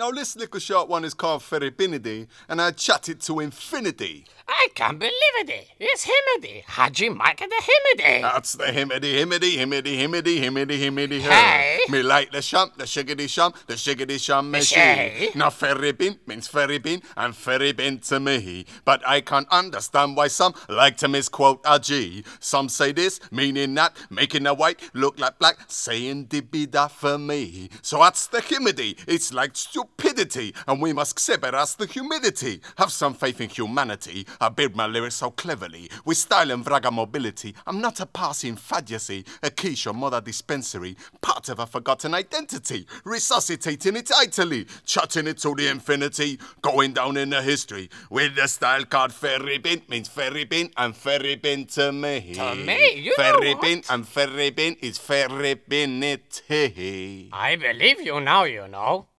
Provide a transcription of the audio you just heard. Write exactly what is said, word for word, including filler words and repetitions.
Now this little short one is called Ferribinity, and I chat it to infinity. I can't believe it. It's Himity. Haji Micah the Himity. That's the himity, himity, himity, himity, himity, himity, her. Hey. Me like the shump, the shiggity shump, the shiggity shump me Shay. she. Now Ferribin means Ferribin, and Ferribin to me. But I can't understand why some like to misquote a G. Some say this, meaning that, making the white look like black, saying dibby da for me. So that's the himity. It's like stupidity, and we must accept it as the humidity. Have some faith in humanity. I build my lyrics so cleverly, with style and vraga mobility. I'm not a passing fad, you see, a quiche or mother dispensary, part of a forgotten identity, resuscitating it idly, chatting it to the infinity, going down in the history, with the style called Ferribin, means Ferribin, and Ferribin to me. To me? You know Ferribin what? and Ferribin is Ferribinity. I believe you now, you know.